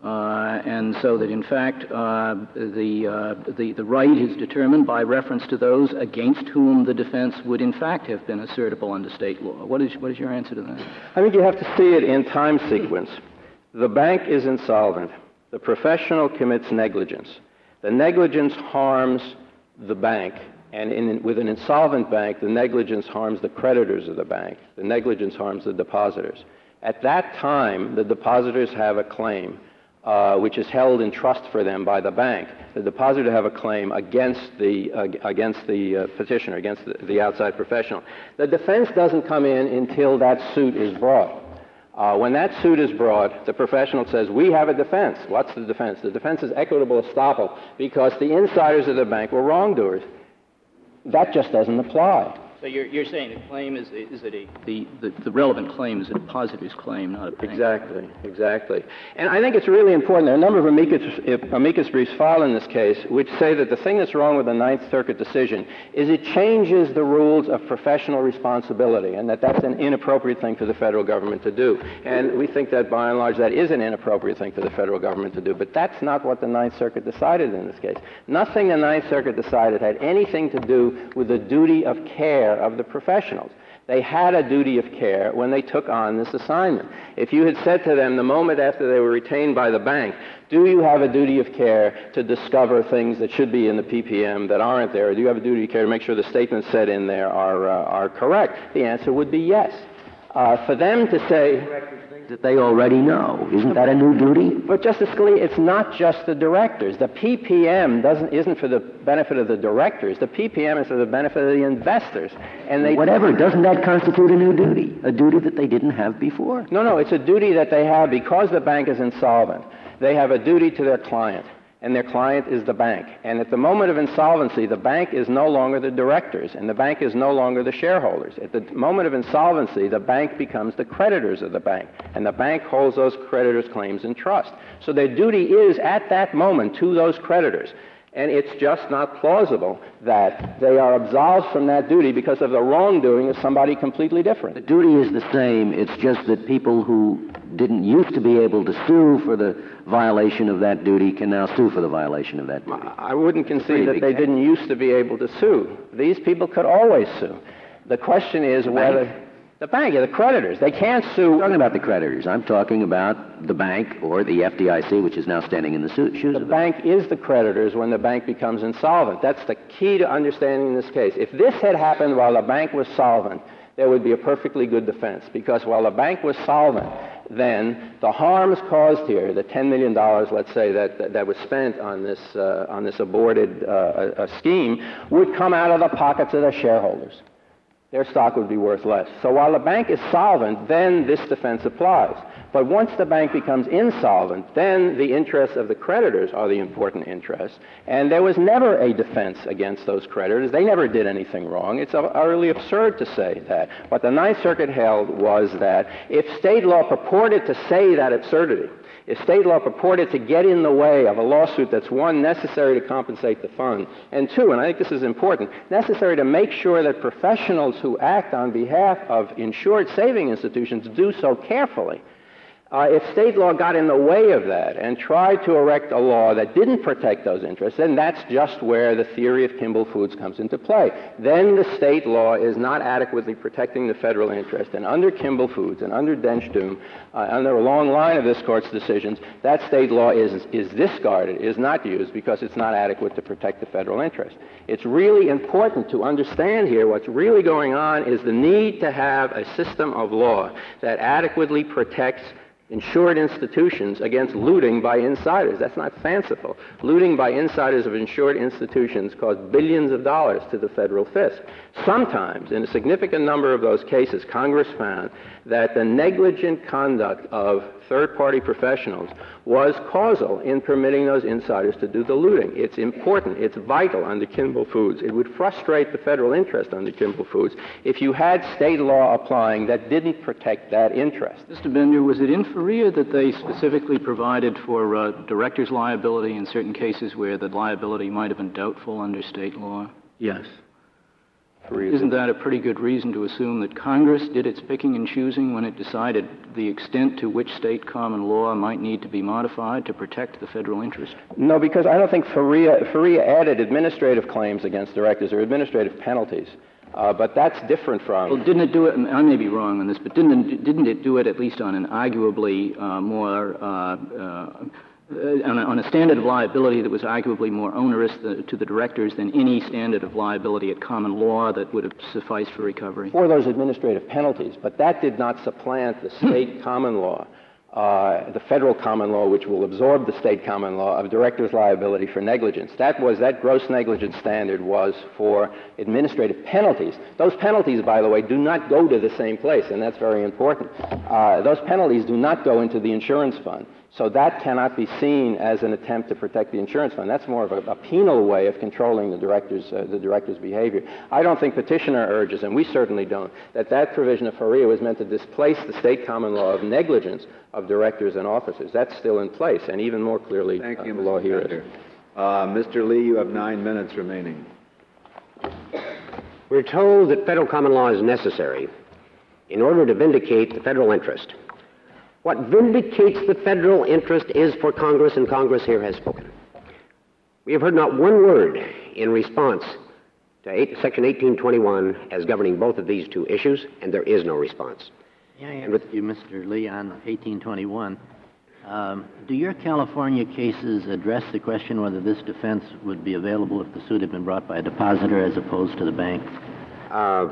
Uh, and so that, in fact, uh, the, uh, the, the right is determined by reference to those against whom the defense would, in fact, have been assertable under state law. What is, what is your answer to that? I think you have to see it in time sequence. The bank is insolvent. The professional commits negligence. The negligence harms the bank, and in, with an insolvent bank, the negligence harms the creditors of the bank. The negligence harms the depositors. At that time, the depositors have a claim Uh, which is held in trust for them by the bank. The depositor have a claim against the uh, against the uh, petitioner, against the, the outside professional. The defense doesn't come in until that suit is brought. Uh, when that suit is brought, the professional says, we have a defense. What's the defense? The defense is equitable estoppel because the insiders of the bank were wrongdoers. That just doesn't apply. So you're, you're saying the claim is, is it a, the, the, the relevant claim is a depositor's claim, not a bank. Exactly, exactly. And I think it's really important. There are a number of amicus, amicus briefs filed in this case which say that the thing that's wrong with the Ninth Circuit decision is it changes the rules of professional responsibility, and that that's an inappropriate thing for the federal government to do. And we think that by and large that is an inappropriate thing for the federal government to do. But that's not what the Ninth Circuit decided in this case. Nothing the Ninth Circuit decided had anything to do with the duty of care of the professionals. They had a duty of care when they took on this assignment. If you had said to them the moment after they were retained by the bank, do you have a duty of care to discover things that should be in the P P M that aren't there? Or do you have a duty of care to make sure the statements set in there are, uh, are correct? The answer would be yes. Uh, for them to say That they already know. Isn't that a new duty? But, Justice Scalia, it's not just the directors. The P P M doesn't, isn't for the benefit of the directors. The P P M is for the benefit of the investors. And they Whatever. Doesn't that constitute a new duty? A duty that they didn't have before? No, no, it's a duty that they have because the bank is insolvent. They have a duty to their client, and their client is the bank. And at the moment of insolvency, the bank is no longer the directors, and the bank is no longer the shareholders. At the moment of insolvency, the bank becomes the creditors of the bank, and the bank holds those creditors' claims in trust. So their duty is, at that moment, to those creditors. And it's just not plausible that they are absolved from that duty because of the wrongdoing of somebody completely different. The duty is the same. It's just that people who didn't used to be able to sue for the violation of that duty can now sue for the violation of that duty. I wouldn't concede that they didn't used to be able to sue. These people could always sue. The question is whether... The bank, the creditors. They can't sue... I'm talking about the creditors. I'm talking about the bank or the F D I C, which is now standing in the shoes of the bank. The bank is the creditors when the bank becomes insolvent. That's the key to understanding this case. If this had happened while the bank was solvent, there would be a perfectly good defense, because while the bank was solvent, then the harms caused here, the ten million dollars, let's say, that, that, that was spent on this, uh, on this aborted uh, uh, scheme, would come out of the pockets of the shareholders. Their stock would be worth less. So while the bank is solvent, then this defense applies. But once the bank becomes insolvent, then the interests of the creditors are the important interests. And there was never a defense against those creditors. They never did anything wrong. It's utterly absurd to say that. What the Ninth Circuit held was that if state law purported to say that absurdity, if state law purported to get in the way of a lawsuit that's, one, necessary to compensate the fund, and two, and I think this is important, necessary to make sure that professionals who act on behalf of insured saving institutions do so carefully, Uh, if state law got in the way of that and tried to erect a law that didn't protect those interests, then that's just where the theory of Kimball Foods comes into play. Then the state law is not adequately protecting the federal interest, and under Kimball Foods and under Denchtum, uh, under a long line of this Court's decisions, that state law is, is discarded, is not used because it's not adequate to protect the federal interest. It's really important to understand here what's really going on is the need to have a system of law that adequately protects insured institutions against looting by insiders. That's not fanciful. Looting by insiders of insured institutions costs billions of dollars to the federal fisc. Sometimes, in a significant number of those cases, Congress found that the negligent conduct of third-party professionals was causal in permitting those insiders to do the looting. It's important. It's vital under Kimball Foods. It would frustrate the federal interest under Kimball Foods if you had state law applying that didn't protect that interest. Mister Bender, was it in Faria that they specifically provided for uh, director's liability in certain cases where the liability might have been doubtful under state law? Yes. Isn't that a pretty good reason to assume that Congress did its picking and choosing when it decided the extent to which state common law might need to be modified to protect the federal interest? No, because I don't think Faria, Faria added administrative claims against directors or administrative penalties. Uh, but that's different from... Well, didn't it do it, and I may be wrong on this, but didn't it, didn't it do it at least on an arguably uh, more... Uh, uh, On a, on a standard of liability that was arguably more onerous the, to the directors than any standard of liability at common law that would have sufficed for recovery? For those administrative penalties, but that did not supplant the state common law, uh, the federal common law, which will absorb the state common law of directors' liability for negligence. That was, that gross negligence standard was for administrative penalties. Those penalties, by the way, do not go to the same place, and that's very important. Uh, those penalties do not go into the insurance fund. So that cannot be seen as an attempt to protect the insurance fund. That's more of a, a penal way of controlling the director's, uh, the director's behavior. I don't think petitioner urges, and we certainly don't, that that provision of Faria was meant to displace the state common law of negligence of directors and officers. That's still in place, and even more clearly, Thank uh, you, the law here Bender. is. Uh, Mister Lee, you have nine minutes remaining. We're told that federal common law is necessary in order to vindicate the federal interest. What vindicates the federal interest is for Congress, and Congress here has spoken. We have heard not one word in response to eight, Section eighteen twenty-one as governing both of these two issues, and there is no response. Yeah, I ask you, Mister Lee, on eighteen twenty-one, um, do your California cases address the question whether this defense would be available if the suit had been brought by a depositor as opposed to the bank? Uh,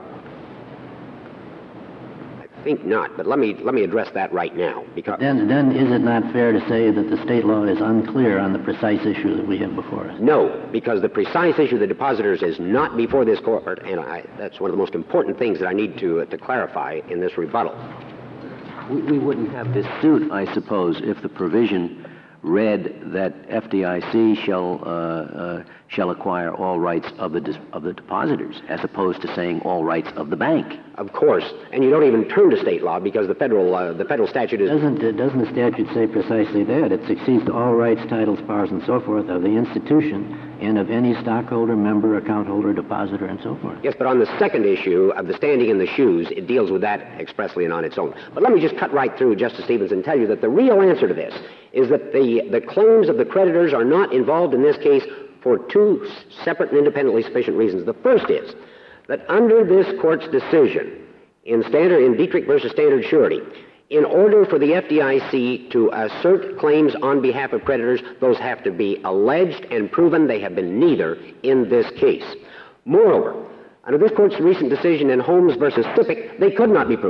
I think not, but let me let me address that right now. Because then, then is it not fair to say that the state law is unclear on the precise issue that we have before us? No, because the precise issue of the depositors is not before this court, and I, that's one of the most important things that I need to uh, to clarify in this rebuttal. We, we wouldn't have this suit, I suppose, if the provision read that F D I C shall uh, uh, shall acquire all rights of the dis- of the depositors, as opposed to saying all rights of the bank. Of course, and you don't even turn to state law because the federal uh, the federal statute is. Doesn't uh, doesn't the statute say precisely that? It succeeds to all rights, titles, powers, and so forth of the institution and of any stockholder, member, account holder, depositor, and so forth. Yes, but on the second issue of the standing in the shoes, it deals with that expressly and on its own. But let me just cut right through, Justice Stevens, and tell you that the real answer to this is that the, the claims of the creditors are not involved in this case for two separate and independently sufficient reasons. The first is that under this court's decision in Standard in Dietrich versus Standard Surety, in order for the F D I C to assert claims on behalf of creditors, those have to be alleged and proven. They have been neither in this case. Moreover, under this court's recent decision in Holmes versus Stipik, they could not be proven.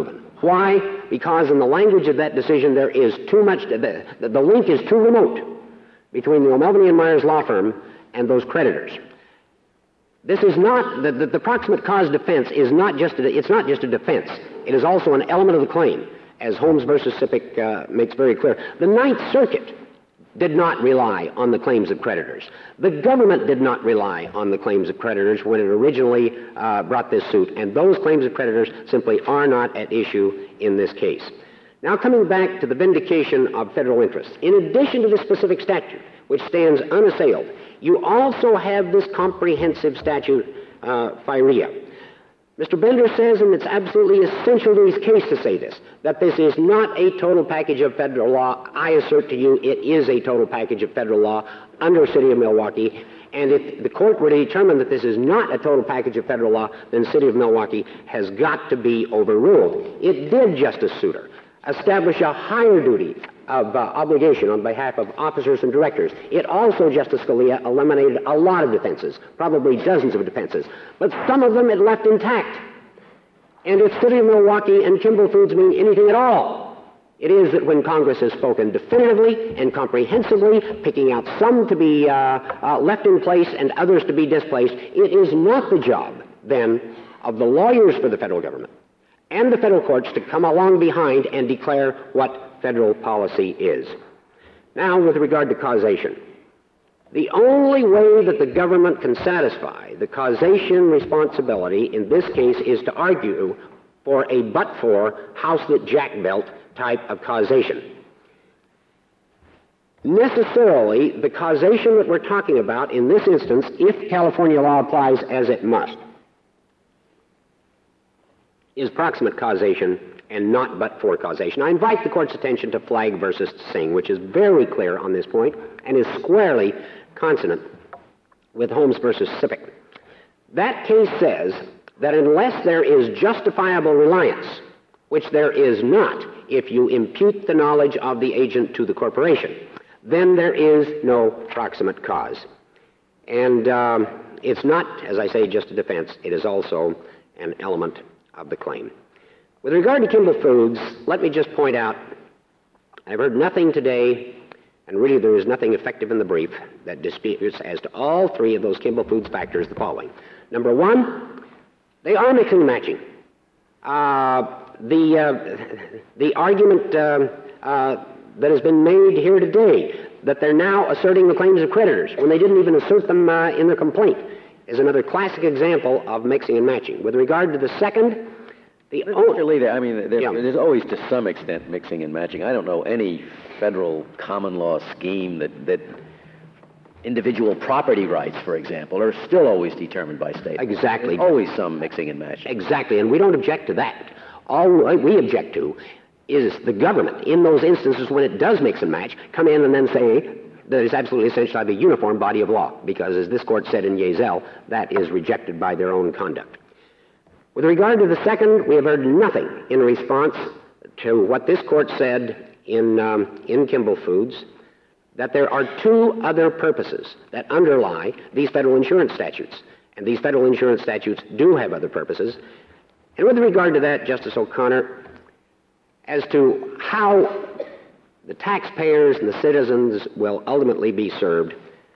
Why? Because in the language of that decision, there is too much, the, the link is too remote between the O'Melveny and Myers law firm and those creditors. This is not, the, the, the proximate cause defense is not just, a, it's not just a defense. It is also an element of the claim, as Holmes versus Sippick uh, makes very clear. The Ninth Circuit did not rely on the claims of creditors. The government did not rely on the claims of creditors when it originally uh, brought this suit, and those claims of creditors simply are not at issue in this case. Now, coming back to the vindication of federal interests, in addition to the specific statute, which stands unassailed, you also have this comprehensive statute, uh, FIREA. Mister Bender says, and it's absolutely essential to his case to say this, that this is not a total package of federal law. I assert to you it is a total package of federal law under City of Milwaukee, and if the court were to determine that this is not a total package of federal law, then the City of Milwaukee has got to be overruled. It did, Justice Souter, establish a higher duty of uh, obligation on behalf of officers and directors. It also, Justice Scalia, eliminated a lot of defenses, probably dozens of defenses, but some of them it left intact. And if City of Milwaukee and Kimball Foods mean anything at all, it is that when Congress has spoken definitively and comprehensively, picking out some to be uh, uh, left in place and others to be displaced, it is not the job, then, of the lawyers for the federal government and the federal courts to come along behind and declare what federal policy is. Now, with regard to causation, the only way that the government can satisfy the causation responsibility in this case is to argue for a but-for, house-that-Jack built type of causation. Necessarily, the causation that we're talking about in this instance, if California law applies as it must, is proximate causation and not but-for causation. I invite the court's attention to Flagg versus Singh, which is very clear on this point and is squarely consonant with Holmes versus Sippick. That case says that unless there is justifiable reliance, which there is not if you impute the knowledge of the agent to the corporation, then there is no proximate cause. And um, it's not, as I say, just a defense. It is also an element of the claim. With regard to Kimball Foods, let me just point out, I've heard nothing today, and really there is nothing effective in the brief that disputes as to all three of those Kimball Foods factors the following. Number one, they are mixing and matching. Uh, the, uh, the argument uh, uh, that has been made here today, that they're now asserting the claims of creditors when they didn't even assert them uh, in their complaint, is another classic example of mixing and matching. With regard to the second, the Mister Lee, I mean, there, yeah. there's always to some extent mixing and matching. I don't know any federal common law scheme that, that individual property rights, for example, are still always determined by state. Exactly. There's always some mixing and matching. Exactly, and we don't object to that. All we object to is the government, in those instances when it does mix and match, come in and then say that it's absolutely essential to have a uniform body of law, because as this court said in Yezel, that is rejected by their own conduct. With regard to the second, we have heard nothing in response to what this court said in, um, in Kimball Foods, that there are two other purposes that underlie these federal insurance statutes. And these federal insurance statutes do have other purposes. And with regard to that, Justice O'Connor, as to how the taxpayers and the citizens will ultimately be served,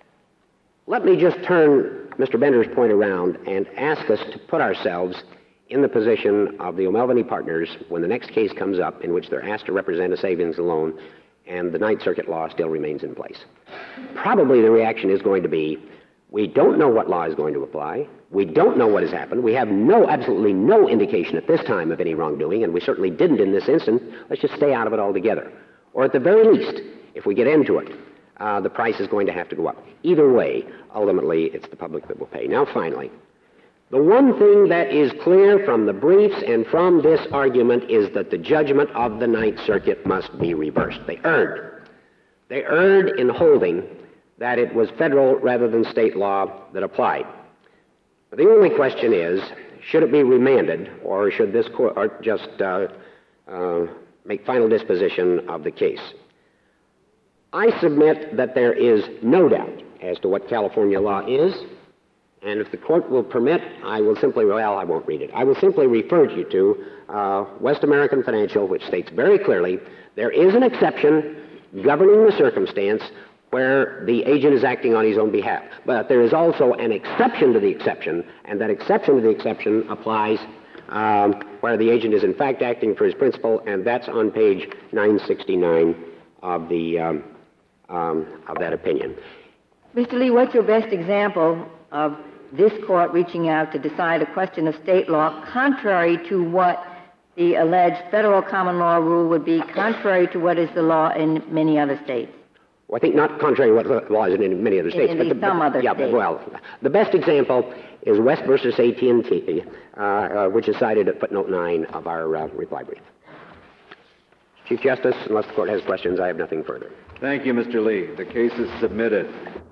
let me just turn Mister Bender's point around and ask us to put ourselves in the position of the O'Melveny partners when the next case comes up in which they're asked to represent a savings loan and the Ninth Circuit law still remains in place. Probably the reaction is going to be, we don't know what law is going to apply. We don't know what has happened. We have no, absolutely no indication at this time of any wrongdoing, and we certainly didn't in this instance. Let's just stay out of it altogether. Or at the very least, if we get into it, uh, the price is going to have to go up. Either way, ultimately, it's the public that will pay. Now, finally, the one thing that is clear from the briefs and from this argument is that the judgment of the Ninth Circuit must be reversed. They erred. They erred in holding that it was federal rather than state law that applied. The only question is, should it be remanded, or should this court just uh, uh, make final disposition of the case? I submit that there is no doubt as to what California law is And if the court will permit, I will simply, well, I won't read it. I will simply refer you to uh, West American Financial, which states very clearly there is an exception governing the circumstance where the agent is acting on his own behalf. But there is also an exception to the exception, and that exception to the exception applies um, where the agent is in fact acting for his principal, and that's on page nine sixty-nine of the um, um, of that opinion. Mister Lee, what's your best example of this court reaching out to decide a question of state law contrary to what the alleged federal common law rule would be, contrary to what is the law in many other states? Well, I think not contrary to what the law is in many other states. In, but in the, some but, other yeah, states. Well, the best example is West versus A T and T, uh, uh, which is cited at footnote nine of our uh, reply brief. Chief Justice, unless the court has questions, I have nothing further. Thank you, Mister Lee. The case is submitted.